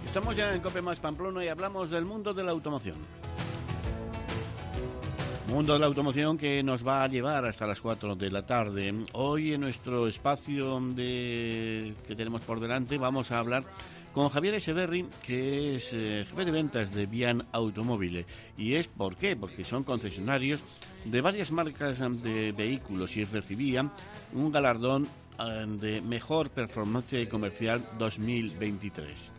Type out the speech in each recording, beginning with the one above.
Estamos ya en Cope Más Pamplona y hablamos del mundo de la automoción. Mundo de la automoción que nos va a llevar hasta las 4 de la tarde. Hoy en nuestro espacio que tenemos por delante vamos a hablar con Javier Echeverri, que es jefe de ventas de Bian Automóvil. ¿Y es por qué? Porque son concesionarios de varias marcas de vehículos y recibían un galardón de Mejor Performance Comercial 2023.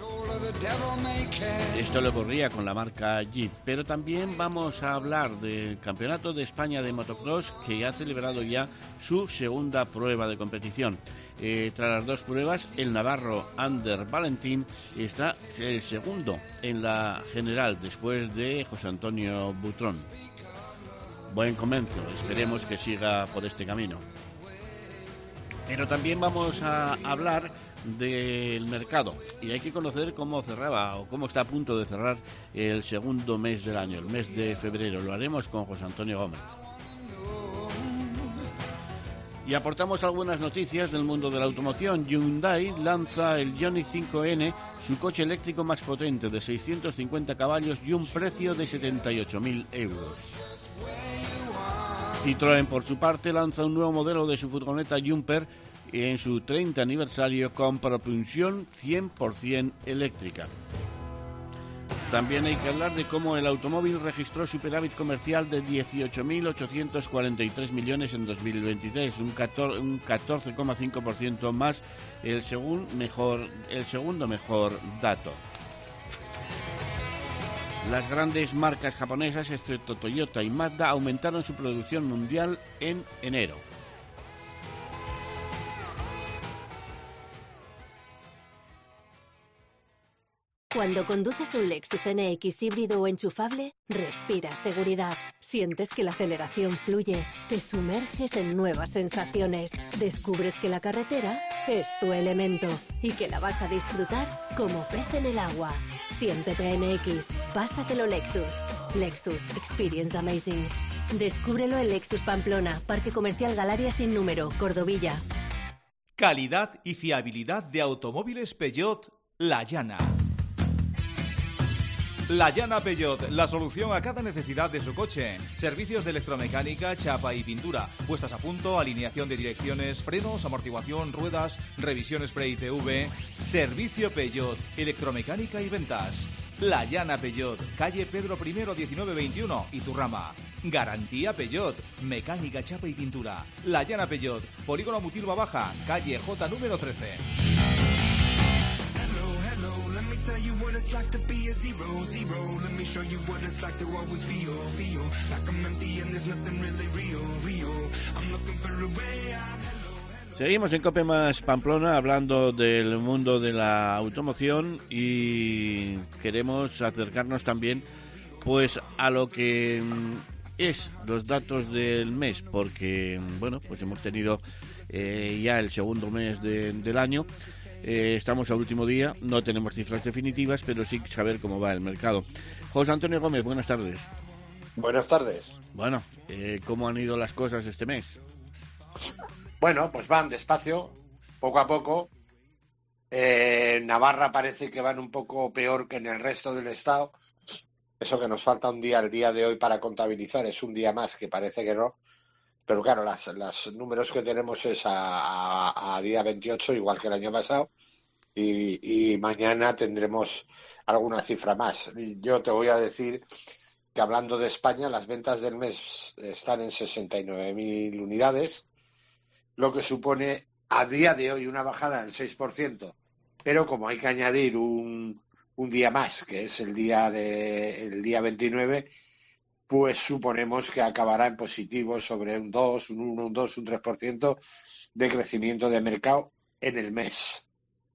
Esto le ocurría con la marca Jeep, pero también vamos a hablar del Campeonato de España de Motocross, que ha celebrado ya su segunda prueba de competición. Tras las dos pruebas, el navarro Ander Valentín está el segundo en la general, después de José Antonio Butrón. Buen comienzo, esperemos que siga por este camino. Pero también vamos a hablar del mercado y hay que conocer cómo cerraba o cómo está a punto de cerrar el segundo mes del año, el mes de febrero. Lo haremos con José Antonio Gómez. Y aportamos algunas noticias del mundo de la automoción. Hyundai lanza el Ioniq 5N, su coche eléctrico más potente, de 650 caballos y un precio de 78.000 euros. Citroën, por su parte, lanza un nuevo modelo de su furgoneta Jumper en su 30 aniversario con propulsión 100% eléctrica. También hay que hablar de cómo el automóvil registró superávit comercial de 18.843 millones en 2023, un 14,5% más, el segundo mejor dato. Las grandes marcas japonesas, excepto Toyota y Mazda, aumentaron su producción mundial en enero. Cuando conduces un Lexus NX híbrido o enchufable, respiras seguridad. Sientes que la aceleración fluye, te sumerges en nuevas sensaciones, descubres que la carretera es tu elemento y que la vas a disfrutar como pez en el agua. Siéntete NX, pásatelo Lexus. Lexus Experience Amazing. Descúbrelo en Lexus Pamplona, Parque Comercial Galaria sin número, Cordovilla. Calidad y fiabilidad de automóviles Peugeot La Llana. La Llana Peugeot, la solución a cada necesidad de su coche. Servicios de electromecánica, chapa y pintura, puestas a punto, alineación de direcciones, frenos, amortiguación, ruedas, revisiones pre-ITV. Servicio Peugeot, electromecánica y ventas. La Llana Peugeot, calle Pedro I 1921, Iturrama. Garantía Peugeot, mecánica, chapa y pintura. La Llana Peugeot, Polígono Mutilva Baja, calle J número 13. Tell you what it's like to be a zero. Let me show you what it's like to always feel like I'm empty and there's nothing really real. I'm looking for a way out. Seguimos en Cope Más Pamplona hablando del mundo de la automoción y queremos acercarnos también pues a lo que es los datos del mes, porque bueno, pues hemos tenido ya el segundo mes del año. Estamos al último día, no tenemos cifras definitivas, pero sí saber cómo va el mercado. José Antonio Gómez, buenas tardes. Buenas tardes. Bueno, ¿cómo han ido las cosas este mes? Bueno, pues van despacio, poco a poco. Navarra parece que van un poco peor que en el resto del estado. Eso que nos falta un día, el día de hoy, para contabilizar, es un día más, que parece que no. Pero claro, los números que tenemos es a día 28, igual que el año pasado, y mañana tendremos alguna cifra más. Yo te voy a decir que, hablando de España, las ventas del mes están en 69.000 unidades, lo que supone a día de hoy una bajada del 6%, pero como hay que añadir un día más, que es el día 29, pues suponemos que acabará en positivo sobre un 2, un 1, un 2, un 3% de crecimiento de mercado en el mes.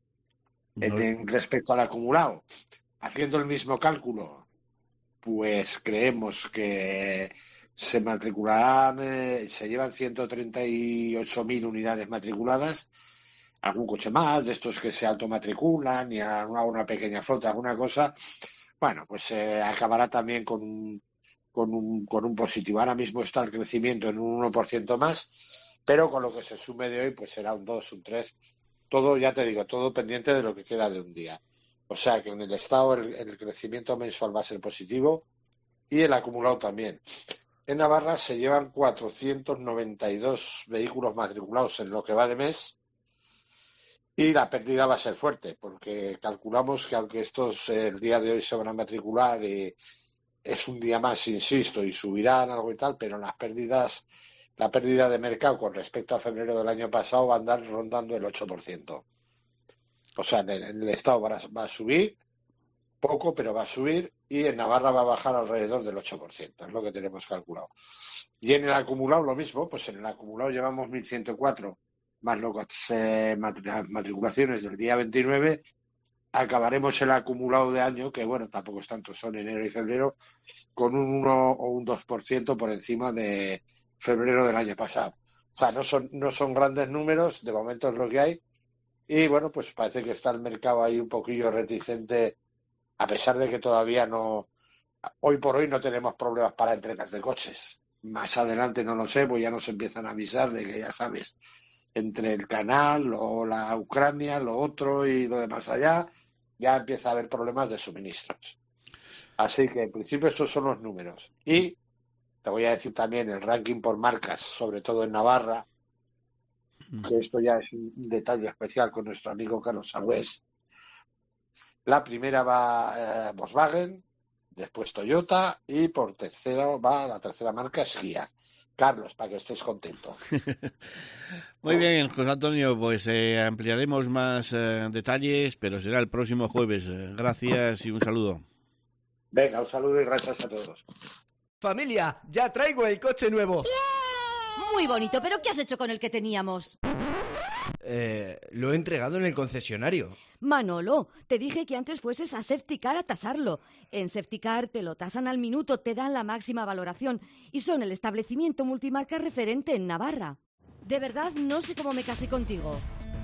Respecto al acumulado, haciendo el mismo cálculo, pues creemos que se matricularán, se llevan 138.000 unidades matriculadas, algún coche más, de estos que se automatriculan, y una pequeña flota, alguna cosa. Bueno, pues acabará también con un positivo. Ahora mismo está el crecimiento en un 1% más, pero con lo que se sume de hoy, pues será un 2, un 3. Todo, ya te digo, todo pendiente de lo que queda de un día. O sea que en el estado el crecimiento mensual va a ser positivo y el acumulado también. En Navarra se llevan 492 vehículos matriculados en lo que va de mes y la pérdida va a ser fuerte porque calculamos que aunque estos el día de hoy se van a matricular y es un día más, insisto, y subirán algo y tal, pero la pérdida de mercado con respecto a febrero del año pasado va a andar rondando el 8%. O sea, en el estado va a subir poco, pero va a subir, y en Navarra va a bajar alrededor del 8%, es lo que tenemos calculado. Y en el acumulado lo mismo, pues en el acumulado llevamos 1.104, más matriculaciones del día 29, acabaremos el acumulado de año, que bueno, tampoco es tanto, son enero y febrero, con un 1 o un 2% por encima de febrero del año pasado. O sea, no son grandes números, de momento es lo que hay, y bueno, pues parece que está el mercado ahí un poquillo reticente, a pesar de que todavía hoy por hoy no tenemos problemas para entregas de coches. Más adelante no lo sé, pues ya nos empiezan a avisar de que ya sabes, entre el canal o la Ucrania, lo otro y lo demás allá, ya empieza a haber problemas de suministros. Así que en principio estos son los números. Y te voy a decir también el ranking por marcas, sobre todo en Navarra, que esto ya es un detalle especial con nuestro amigo Carlos Sagüés. La primera va Volkswagen, después Toyota y por tercero va la tercera marca es Kia. Carlos, para que estés contento. Muy bien, José Antonio, pues ampliaremos más detalles, pero será el próximo jueves. Gracias y un saludo. Venga, un saludo y gracias a todos. Familia, ya traigo el coche nuevo. Muy bonito, pero ¿qué has hecho con el que teníamos? Lo he entregado en el concesionario. Manolo, te dije que antes fueses a Safetycar a tasarlo. En Safetycar te lo tasan al minuto, te dan la máxima valoración y son el establecimiento multimarca referente en Navarra. De verdad, no sé cómo me casé contigo.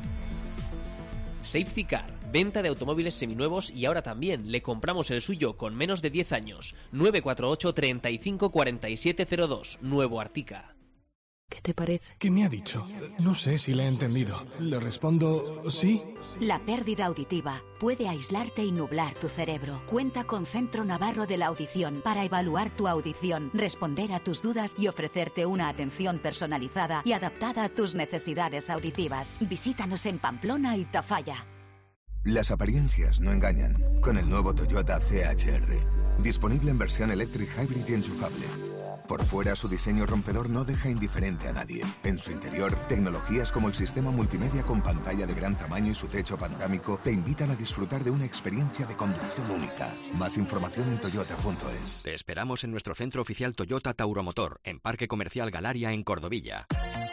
Safetycar, venta de automóviles seminuevos y ahora también le compramos el suyo con menos de 10 años. 948 35 4702, Nuevo Artica. ¿Qué te parece? ¿Qué me ha dicho? No sé si le he entendido. Le respondo sí. La pérdida auditiva puede aislarte y nublar tu cerebro. Cuenta con Centro Navarro de la Audición para evaluar tu audición, responder a tus dudas y ofrecerte una atención personalizada y adaptada a tus necesidades auditivas. Visítanos en Pamplona y Tafalla. Las apariencias no engañan. Con el nuevo Toyota CHR. Disponible en versión electric hybrid y enchufable. Por fuera, su diseño rompedor no deja indiferente a nadie. En su interior, tecnologías como el sistema multimedia con pantalla de gran tamaño y su techo panorámico te invitan a disfrutar de una experiencia de conducción única. Más información en toyota.es. Te esperamos en nuestro centro oficial Toyota Tauromotor, en Parque Comercial Galaria, en Cordovilla.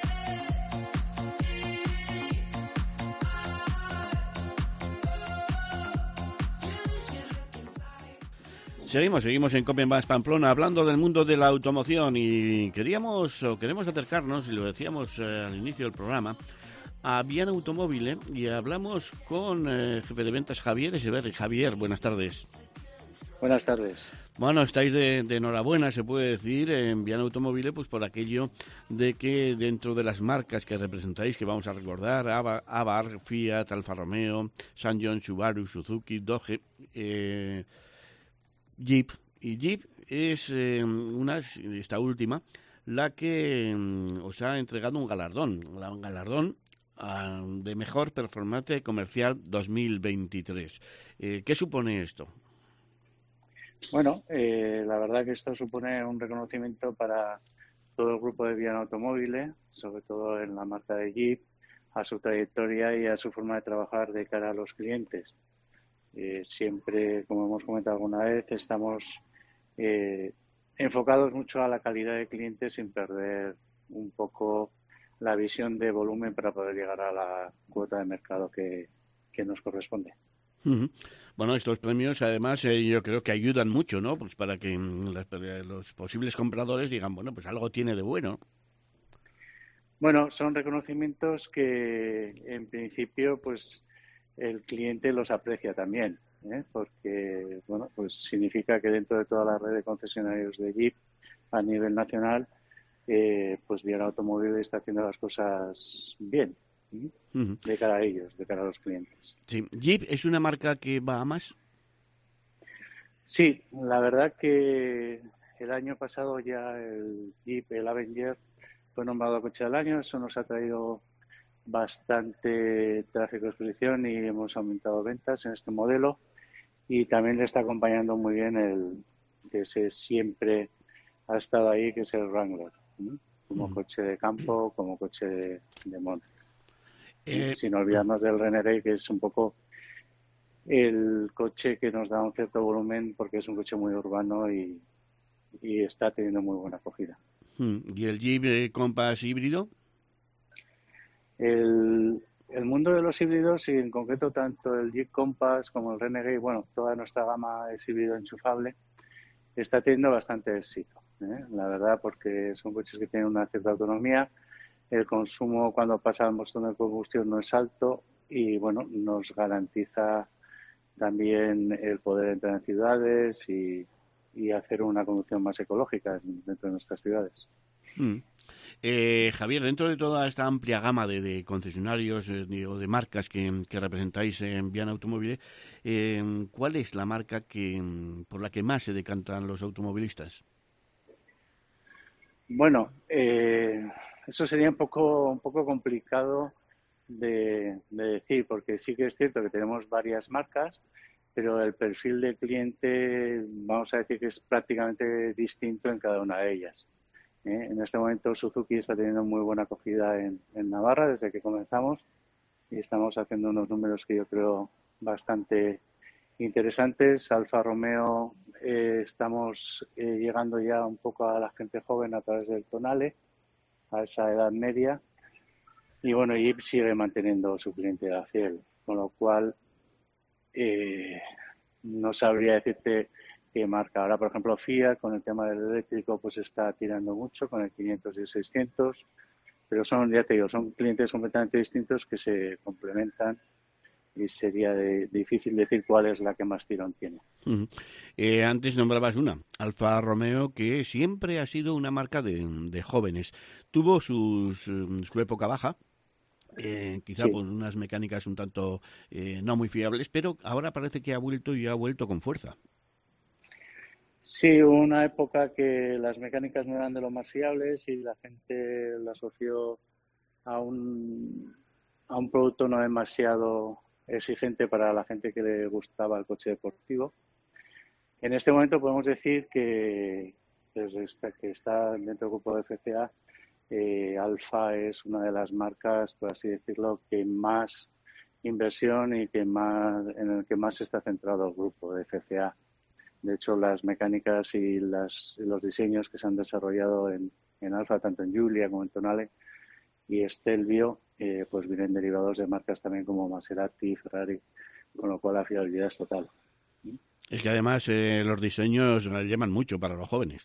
Seguimos en Cope Más Pamplona hablando del mundo de la automoción y queremos acercarnos, y lo decíamos al inicio del programa, a Viana Automóvil y hablamos con el jefe de ventas Javier Echeverri. Javier, buenas tardes. Buenas tardes. Bueno, estáis de enhorabuena, se puede decir, en Viana Automóvil, pues por aquello de que dentro de las marcas que representáis, que vamos a recordar, Abarth, Fiat, Alfa Romeo, SsangYong, Subaru, Suzuki, Dodge, Jeep, y Jeep es esta última la que os ha entregado un galardón de mejor performance comercial 2023. ¿Qué supone esto? Bueno, la verdad que esto supone un reconocimiento para todo el grupo de Viana Automóvil, sobre todo en la marca de Jeep, a su trayectoria y a su forma de trabajar de cara a los clientes. Siempre, como hemos comentado alguna vez, estamos enfocados mucho a la calidad de cliente sin perder un poco la visión de volumen para poder llegar a la cuota de mercado que nos corresponde. Uh-huh. Bueno, estos premios además yo creo que ayudan mucho, ¿no? Pues para que los posibles compradores digan, bueno, pues algo tiene de bueno. Bueno, son reconocimientos que en principio pues el cliente los aprecia también, porque bueno, pues significa que dentro de toda la red de concesionarios de Jeep a nivel nacional, pues Viana Automóvil está haciendo las cosas bien. de cara a ellos, de cara a los clientes. Sí. ¿Jeep es una marca que va a más? Sí, la verdad que el año pasado ya el Jeep, el Avenger, fue nombrado coche del año. Eso nos ha traído bastante tráfico de exposición y hemos aumentado ventas en este modelo. Y también le está acompañando muy bien el que siempre ha estado ahí, que es el Wrangler, ¿no? Como coche de campo, como coche de monte. Sin olvidarnos del Renegade, que es un poco el coche que nos da un cierto volumen porque es un coche muy urbano y está teniendo muy buena acogida. ¿Y el Jeep Compass híbrido? El mundo de los híbridos, y en concreto tanto el Jeep Compass como el Renegade, bueno, toda nuestra gama es híbrido enchufable, está teniendo bastante éxito, la verdad, porque son coches que tienen una cierta autonomía, el consumo cuando pasa al motor de combustión no es alto y, bueno, nos garantiza también el poder entrar en ciudades y hacer una conducción más ecológica dentro de nuestras ciudades. Javier, dentro de toda esta amplia gama de concesionarios o de marcas que representáis en Viana Automóvil, ¿cuál es la marca por la que más se decantan los automovilistas? Bueno, eso sería un poco complicado de decir, porque sí que es cierto que tenemos varias marcas, pero el perfil de cliente, vamos a decir que es prácticamente distinto en cada una de ellas. En este momento Suzuki está teniendo muy buena acogida en Navarra desde que comenzamos y estamos haciendo unos números que yo creo bastante interesantes. Alfa Romeo estamos llegando ya un poco a la gente joven a través del Tonale, a esa edad media. Y bueno, Jeep sigue manteniendo su clientela fiel, con lo cual no sabría decirte qué marca. Ahora, por ejemplo, Fiat, con el tema del eléctrico, pues está tirando mucho con el 500 y el 600, pero ya te digo, son clientes completamente distintos que se complementan y sería difícil decir cuál es la que más tirón tiene. Antes nombrabas una, Alfa Romeo, que siempre ha sido una marca de jóvenes. Tuvo su época baja, quizá por unas mecánicas un tanto no muy fiables, pero ahora parece que ha vuelto con fuerza. Sí, hubo una época que las mecánicas no eran de lo más fiables y la gente la asoció a un producto no demasiado exigente para la gente que le gustaba el coche deportivo. En este momento podemos decir que está dentro del grupo de FCA, Alfa es una de las marcas, por así decirlo, que más inversión y en el que más está centrado el grupo de FCA. De hecho, las mecánicas y los diseños que se han desarrollado en Alfa, tanto en Giulia como en Tonale y Stelvio, pues vienen derivados de marcas también como Maserati, Ferrari, con lo cual la fiabilidad es total. Es que además los diseños llaman mucho para los jóvenes.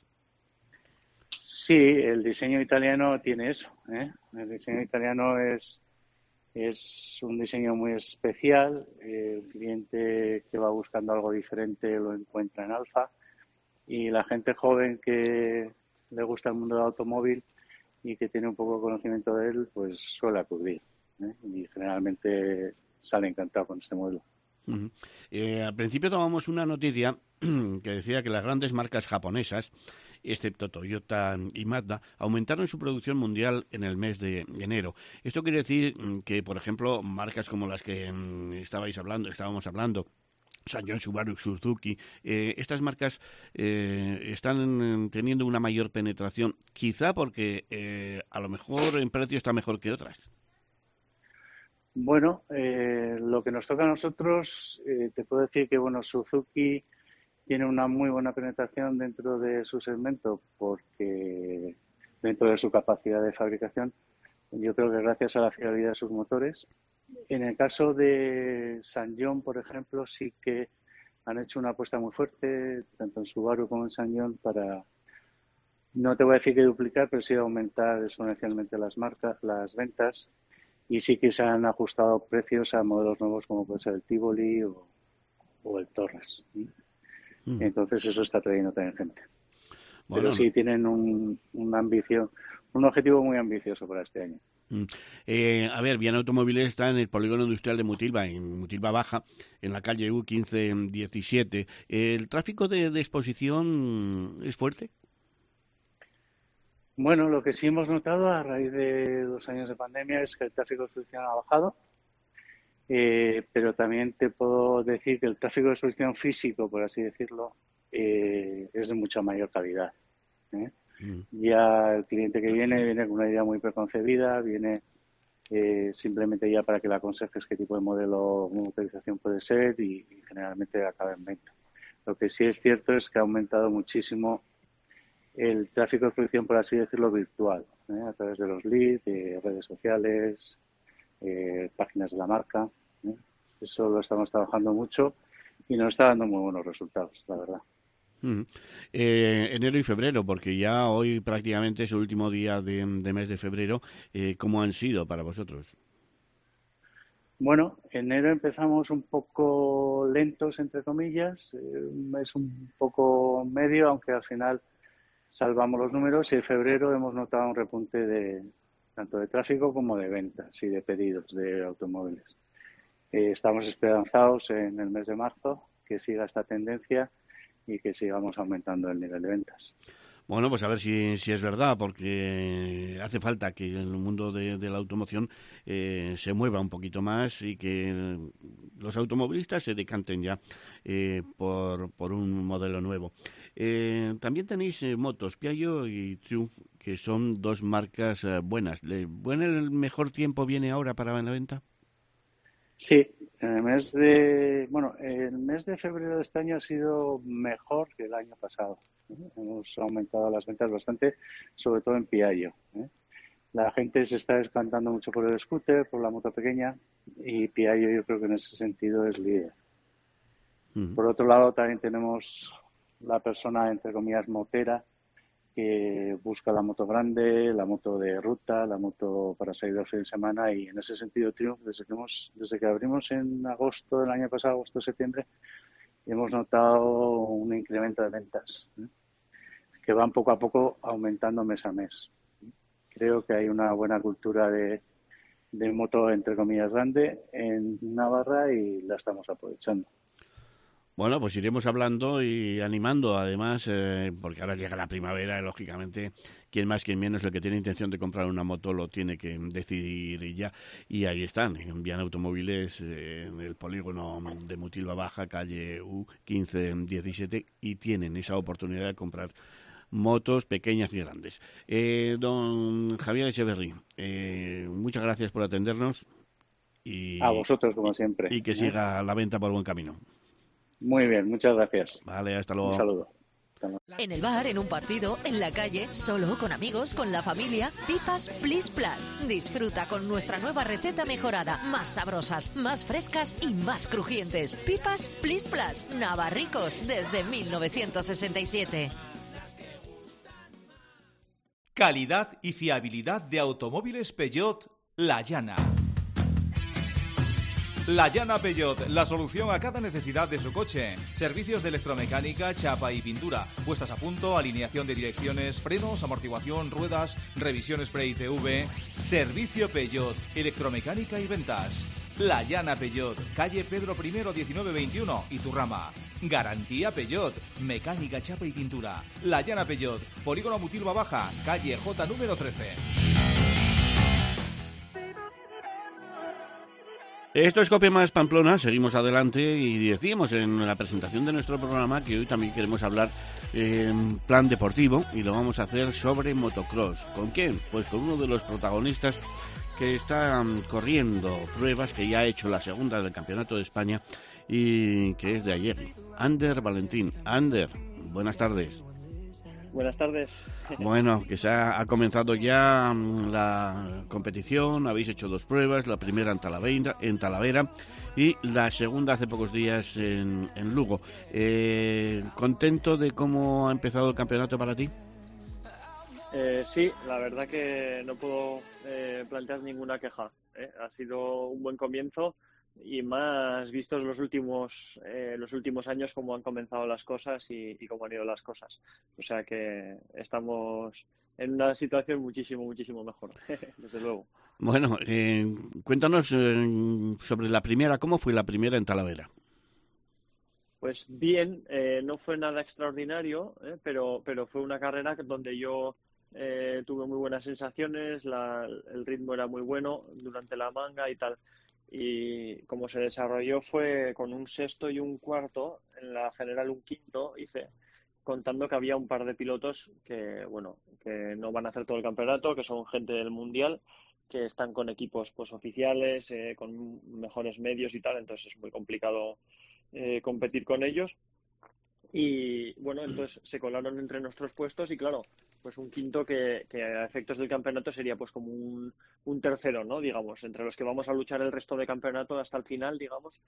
Sí, el diseño italiano tiene eso, El diseño italiano es un diseño muy especial. El cliente que va buscando algo diferente lo encuentra en Alfa y la gente joven que le gusta el mundo del automóvil y que tiene un poco de conocimiento de él, pues suele acudir, y generalmente sale encantado con este modelo. Al principio tomamos una noticia que decía que las grandes marcas japonesas, excepto Toyota y Mazda, aumentaron su producción mundial en el mes de enero. Esto quiere decir que, por ejemplo, marcas como las que estábamos hablando, Sanyong, Subaru, Suzuki, estas marcas están teniendo una mayor penetración, quizá porque a lo mejor en precio está mejor que otras. Bueno, lo que nos toca a nosotros, te puedo decir que Suzuki tiene una muy buena penetración dentro de su segmento porque dentro de su capacidad de fabricación, yo creo que gracias a la fiabilidad de sus motores. En el caso de Sanyong, por ejemplo, sí que han hecho una apuesta muy fuerte, tanto en Subaru como en Sanyong, para, no te voy a decir que duplicar, pero sí aumentar exponencialmente las ventas. Y sí que se han ajustado precios a modelos nuevos como puede ser el Tivoli o el Torres. Entonces eso está trayendo también gente. Bueno, pero sí tienen una ambición, un objetivo muy ambicioso para este año. A ver, Viana Automóviles está en el polígono industrial de Mutilva, en Mutilva Baja, en la calle U1517. ¿El tráfico de exposición es fuerte? Bueno, lo que sí hemos notado a raíz de 2 años de pandemia es que el tráfico de exposición ha bajado, pero también te puedo decir que el tráfico de exposición físico, por así decirlo, es de mucha mayor calidad. Ya el cliente que viene con una idea muy preconcebida, viene simplemente ya para que le aconsejes qué tipo de modelo o motorización puede ser y generalmente acaba en venta. Lo que sí es cierto es que ha aumentado muchísimo el tráfico de exposición, por así decirlo, virtual, a través de los leads, de redes sociales, páginas de la marca. Eso lo estamos trabajando mucho y nos está dando muy buenos resultados, la verdad. Enero y febrero, porque ya hoy prácticamente es el último día de mes de febrero. ¿Cómo han sido para vosotros? Bueno, enero empezamos un poco lentos, entre comillas, un mes un poco medio, aunque al final salvamos los números, y en febrero hemos notado un repunte tanto de tráfico como de ventas y de pedidos de automóviles. Estamos esperanzados en el mes de marzo que siga esta tendencia y que sigamos aumentando el nivel de ventas. Bueno, pues a ver si es verdad, porque hace falta que el mundo de la automoción se mueva un poquito más y que los automovilistas se decanten ya por un modelo nuevo. También tenéis motos Piaggio y Triumph, que son 2 marcas buenas. ¿El mejor tiempo viene ahora para la venta? Sí, el mes de febrero de este año ha sido mejor que el año pasado. Hemos aumentado las ventas bastante, sobre todo en Piaggio. La gente se está descantando mucho por el scooter, por la moto pequeña, y Piaggio yo creo que en ese sentido es líder. Por otro lado, también tenemos la persona, entre comillas, motera, que busca la moto grande, la moto de ruta, la moto para salir al fin de semana, y en ese sentido Triumph, desde que abrimos en agosto del año pasado, agosto-septiembre, hemos notado un incremento de ventas que van poco a poco aumentando mes a mes. Creo que hay una buena cultura de moto, entre comillas, grande en Navarra y la estamos aprovechando. Bueno, pues iremos hablando y animando, además, porque ahora llega la primavera y, lógicamente, quien más, quien menos, el que tiene intención de comprar una moto lo tiene que decidir ya. Y ahí están, en Viana Automóviles, en el polígono de Mutilva Baja, calle U1517, y tienen esa oportunidad de comprar motos pequeñas y grandes. Don Javier Echeverri, muchas gracias por atendernos. Y a vosotros, como siempre. Y que siga la venta por buen camino. Muy bien, muchas gracias. Vale, hasta luego. Un saludo. En el bar, en un partido, en la calle, solo, con amigos, con la familia. Pipas Plis Plus. Disfruta con nuestra nueva receta mejorada. Más sabrosas, más frescas y más crujientes. Pipas Plis Plus. Navarricos desde 1967. Calidad y fiabilidad de automóviles Peugeot La Llana. La Llana Peugeot, la solución a cada necesidad de su coche. Servicios de electromecánica, chapa y pintura. Puestas a punto, alineación de direcciones, frenos, amortiguación, ruedas, revisión spray TV. Servicio Peugeot, electromecánica y ventas. La Llana Peugeot, calle Pedro I 1921, Iturrama. Garantía Peugeot, mecánica, chapa y pintura. La Llana Peugeot, polígono Mutilva Baja, calle J número 13. Esto es Cope Más Pamplona, seguimos adelante y decíamos en la presentación de nuestro programa que hoy también queremos hablar en plan deportivo y lo vamos a hacer sobre motocross. ¿Con quién? Pues con uno de los protagonistas que está corriendo pruebas, que ya ha hecho la segunda del Campeonato de España y que es de ayer, Ander Valentín. Ander, buenas tardes. Buenas tardes. Bueno, que ha comenzado ya la competición, habéis hecho 2 pruebas, la primera en Talavera y la segunda hace pocos días en Lugo. ¿Contento de cómo ha empezado el campeonato para ti? Sí, la verdad que no puedo plantear ninguna queja. Ha sido un buen comienzo. y más vistos los últimos años cómo han comenzado las cosas y cómo han ido las cosas. O sea que estamos en una situación muchísimo mejor, desde luego. Bueno, cuéntanos sobre la primera, ¿cómo fue la primera en Talavera? Pues bien, no fue nada extraordinario, pero fue una carrera donde yo tuve muy buenas sensaciones, el ritmo era muy bueno durante la manga y tal. Y como se desarrolló fue con un sexto y un cuarto, en la general un quinto hice, contando que había un par de pilotos que no van a hacer todo el campeonato, que son gente del mundial, que están con equipos pues oficiales, con mejores medios y tal, entonces es muy complicado competir con ellos. Y bueno, entonces se colaron entre nuestros puestos y claro, pues un quinto que a efectos del campeonato sería pues como un tercero, ¿no? Digamos, entre los que vamos a luchar el resto de campeonato hasta el final, digamos,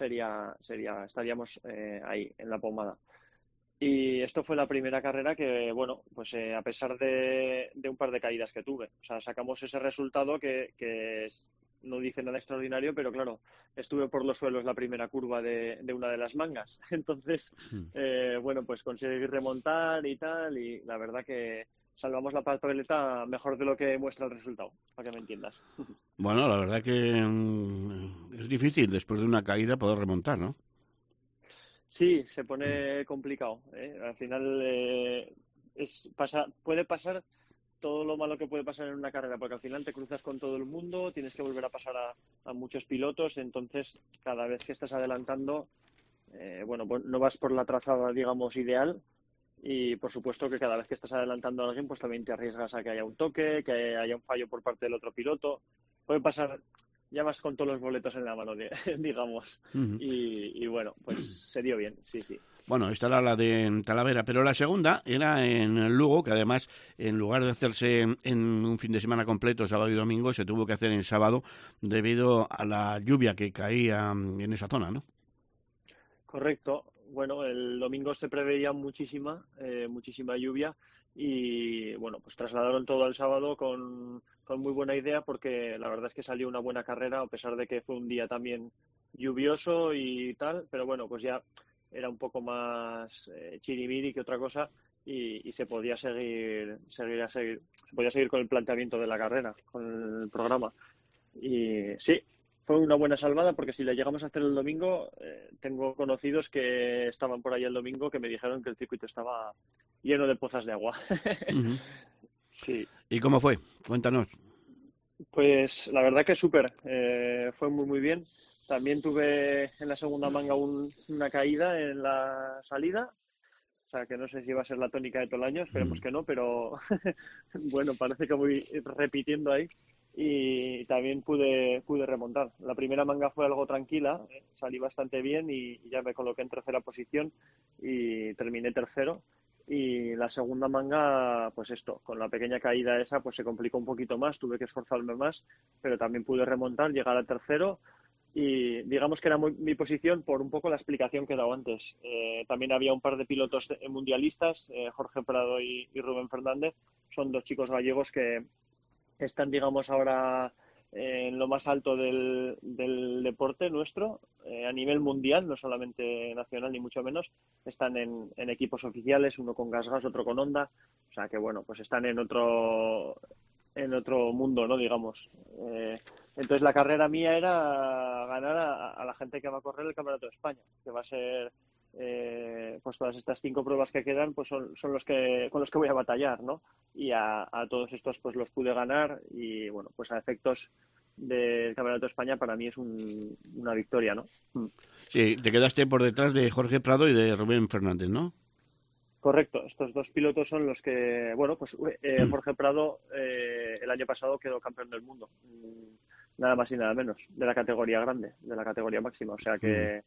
estaríamos ahí, en la pomada. Y esto fue la primera carrera que, bueno, pues a pesar de un par de caídas que tuve, o sea, sacamos ese resultado que no dice nada extraordinario, pero claro, estuve por los suelos la primera curva de una de las mangas. Entonces, bueno, pues conseguí remontar y tal, y la verdad que salvamos la papeleta mejor de lo que muestra el resultado, para que me entiendas. Bueno, la verdad que es difícil después de una caída poder remontar, ¿no? Sí, se pone complicado, ¿eh? Al final puede pasar todo lo malo que puede pasar en una carrera, porque al final te cruzas con todo el mundo, tienes que volver a pasar a muchos pilotos, entonces cada vez que estás adelantando, bueno, pues no vas por la trazada, digamos, ideal, y por supuesto que cada vez que estás adelantando a alguien, pues también te arriesgas a que haya un toque, que haya un fallo por parte del otro piloto. Puede pasar, ya vas con todos los boletos en la mano, digamos. Y bueno, pues se dio bien, sí. Bueno, esta era la de Talavera, pero la segunda era en Lugo, que además, en lugar de hacerse en un fin de semana completo, sábado y domingo, se tuvo que hacer en sábado debido a la lluvia que caía en esa zona, ¿no? Correcto. Bueno, el domingo se preveía muchísima lluvia y, bueno, pues trasladaron todo al sábado con muy buena idea porque la verdad es que salió una buena carrera, a pesar de que fue un día también lluvioso y tal, pero bueno, pues ya era un poco más chiribiri que otra cosa y se podía seguir con el planteamiento de la carrera, con el programa. Y sí, fue una buena salvada porque si la llegamos a hacer el domingo, tengo conocidos que estaban por ahí el domingo que me dijeron que el circuito estaba lleno de pozas de agua. Sí. ¿Y cómo fue? Cuéntanos. Pues la verdad que súper, fue muy bien. También tuve en la segunda manga una caída en la salida, o sea que no sé si va a ser la tónica de todo el año, esperemos que no, pero bueno, parece que voy repitiendo ahí y también pude remontar. La primera manga fue algo tranquila, salí bastante bien y ya me coloqué en tercera posición y terminé tercero. Y la segunda manga, pues esto, con la pequeña caída esa, pues se complicó un poquito más, tuve que esforzarme más, pero también pude remontar, llegar al tercero y digamos que era mi posición por un poco la explicación que he dado antes. También había un par de pilotos mundialistas, Jorge Prado y Rubén Fernández, son dos chicos gallegos que están, digamos, ahora en lo más alto del deporte nuestro, a nivel mundial, no solamente nacional ni mucho menos, están en equipos oficiales, uno con Gas, otro con Honda, o sea que bueno, pues están en otro mundo, ¿no? Digamos. Entonces la carrera mía era ganar a la gente que va a correr el Campeonato de España, que va a ser pues todas estas 5 pruebas que quedan pues son con los que voy a batallar, ¿no? Y a todos estos pues los pude ganar y bueno, pues a efectos del Campeonato de España para mí es una victoria, ¿no? Sí, te quedaste por detrás de Jorge Prado y de Rubén Fernández, ¿no? Correcto, estos dos pilotos son los que, bueno, pues Jorge Prado el año pasado quedó campeón del mundo, nada más y nada menos, de la categoría grande, de la categoría máxima, o sea que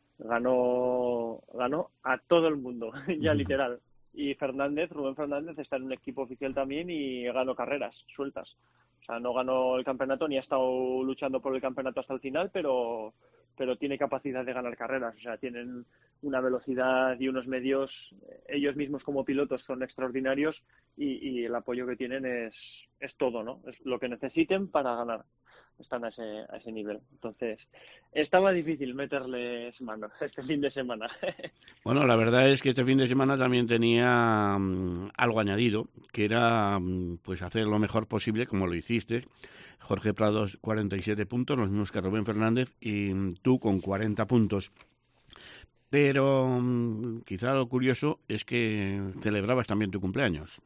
ganó a todo el mundo, ya literal. Y Rubén Fernández está en un equipo oficial también y ganó carreras sueltas. O sea, no ganó el campeonato ni ha estado luchando por el campeonato hasta el final, pero tiene capacidad de ganar carreras. O sea, tienen una velocidad y unos medios, ellos mismos como pilotos son extraordinarios y el apoyo que tienen es todo, ¿no? Es lo que necesiten para ganar. están a ese nivel. Entonces, estaba difícil meterles mano este fin de semana. Bueno, la verdad es que este fin de semana también tenía algo añadido, que era pues hacer lo mejor posible, como lo hiciste. Jorge Prados, 47 puntos, los mismos que Rubén Fernández, y tú con 40 puntos. Pero quizá lo curioso es que celebrabas también tu cumpleaños.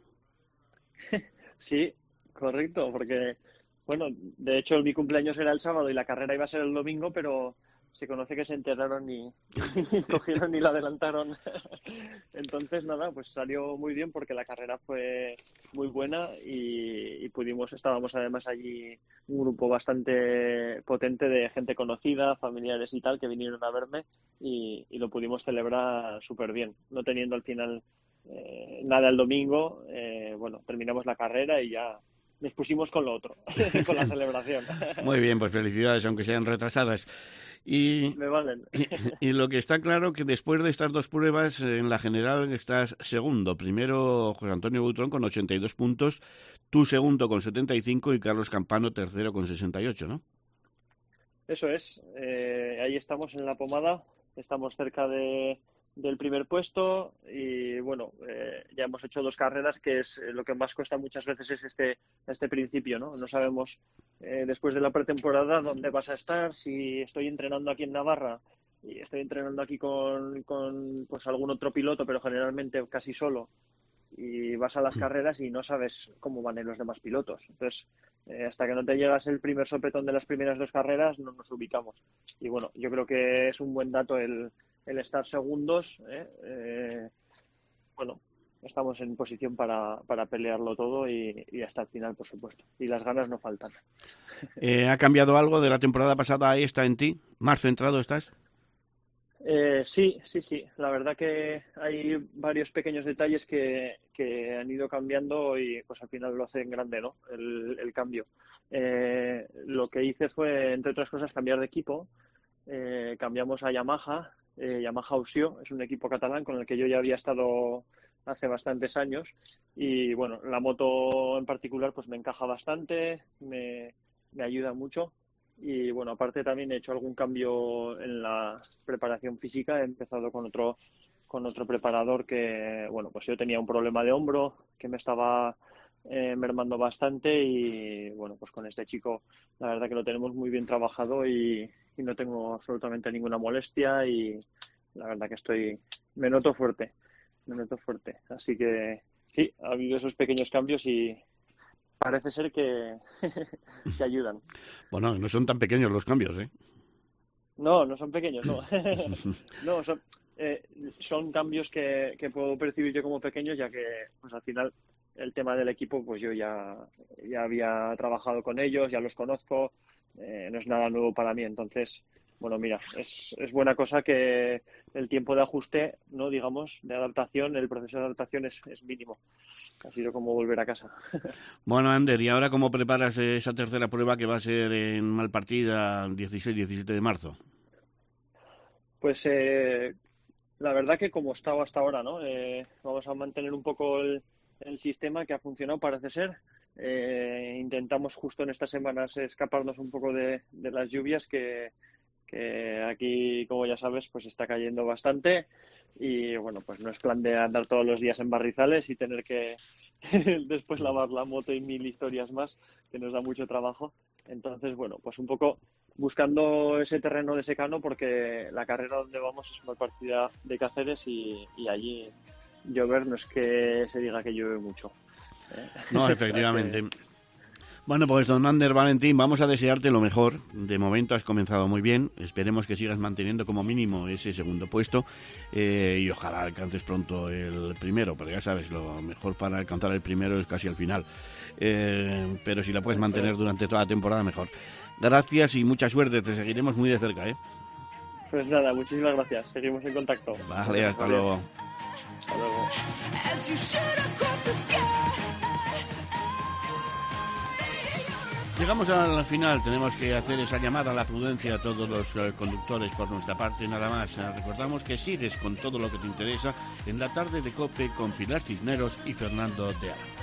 Sí, correcto, porque, bueno, de hecho mi cumpleaños era el sábado y la carrera iba a ser el domingo, pero se conoce que se enteraron y cogieron y la adelantaron. Entonces, nada, pues salió muy bien porque la carrera fue muy buena y estábamos además allí un grupo bastante potente de gente conocida, familiares y tal, que vinieron a verme y lo pudimos celebrar súper bien, no teniendo al final nada el domingo. Bueno, terminamos la carrera y ya nos pusimos con lo otro, con la celebración. Muy bien, pues felicidades, aunque sean retrasadas. Me valen. Y lo que está claro que después de estas dos pruebas, en la general estás segundo. Primero José Antonio Butrón con 82 puntos, tú segundo con 75 y Carlos Campano tercero con 68, ¿no? Eso es. Ahí estamos en la pomada, estamos cerca del primer puesto y bueno, ya hemos hecho 2 carreras, que es lo que más cuesta muchas veces, es este principio, ¿no? No sabemos después de la pretemporada dónde vas a estar, si estoy entrenando aquí en Navarra y estoy entrenando aquí con pues algún otro piloto, pero generalmente casi solo, y vas a las carreras y no sabes cómo van los demás pilotos. Entonces, hasta que no te llegas el primer sopetón de las primeras 2 carreras, no nos ubicamos. Y bueno, yo creo que es un buen dato el estar segundos. Bueno, estamos en posición para pelearlo todo y hasta el final, por supuesto. Y las ganas no faltan. ¿Ha cambiado algo de la temporada pasada a esta en ti? ¿Más centrado estás? Sí. La verdad que hay varios pequeños detalles que han ido cambiando y pues al final lo hacen grande, ¿no? El cambio. Lo que hice fue, entre otras cosas, cambiar de equipo. Cambiamos a Yamaha. Yamaha Usio es un equipo catalán con el que yo ya había estado hace bastantes años y bueno, la moto en particular pues me encaja bastante, me ayuda mucho y bueno, aparte también he hecho algún cambio en la preparación física. He empezado con otro preparador que, bueno, pues yo tenía un problema de hombro que me estaba mermando bastante y bueno, pues con este chico la verdad que lo tenemos muy bien trabajado y no tengo absolutamente ninguna molestia y la verdad que me noto fuerte. Así que sí, ha habido esos pequeños cambios y parece ser que ayudan. Bueno, no son tan pequeños los cambios, ¿eh? No son pequeños, no. No, son cambios que puedo percibir yo como pequeños, ya que pues al final el tema del equipo, pues yo ya había trabajado con ellos, ya los conozco, no es nada nuevo para mí. Entonces, bueno, mira, es buena cosa que el tiempo de ajuste, no digamos, de adaptación, el proceso de adaptación es mínimo. Ha sido como volver a casa. Bueno, Ander, ¿y ahora cómo preparas esa tercera prueba que va a ser en Malpartida, 16-17 de marzo? Pues la verdad que como estaba hasta ahora, ¿no? Vamos a mantener un poco el sistema que ha funcionado, parece ser. Intentamos justo en estas semanas escaparnos un poco de las lluvias que aquí, como ya sabes, pues está cayendo bastante y bueno, pues no es plan de andar todos los días en barrizales y tener que después lavar la moto y 1000 historias más, que nos da mucho trabajo. Entonces, bueno, pues un poco buscando ese terreno de secano, porque la carrera donde vamos es una partida de Cáceres y allí llover no es que se diga que llueve mucho. No, efectivamente. Bueno, pues don Ander Valentín, vamos a desearte lo mejor. De momento has comenzado muy bien. Esperemos que sigas manteniendo como mínimo ese segundo puesto y ojalá alcances pronto el primero, porque ya sabes, lo mejor para alcanzar el primero es casi al final. Pero si la puedes mantener durante toda la temporada, mejor. Gracias y mucha suerte. Te seguiremos muy de cerca, ¿eh? Pues nada, muchísimas gracias. Seguimos en contacto. Vale, hasta luego. Hasta luego. Llegamos al final, tenemos que hacer esa llamada a la prudencia a todos los conductores por nuestra parte, nada más. Recordamos que sigues con todo lo que te interesa en la tarde de COPE con Pilar Cisneros y Fernando de Aro.